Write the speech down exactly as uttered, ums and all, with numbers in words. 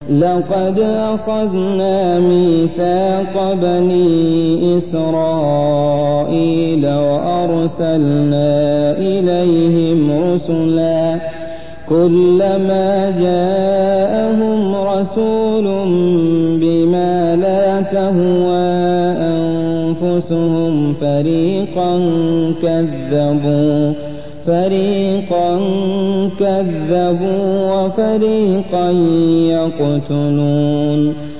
لقد أخذنا ميثاق بني إسرائيل وأرسلنا إليهم رسلا كلما جاءهم رسول بما لا تهوى أنفسهم فريقا كذبوا فريقا كذبوا وفريقا يقتلون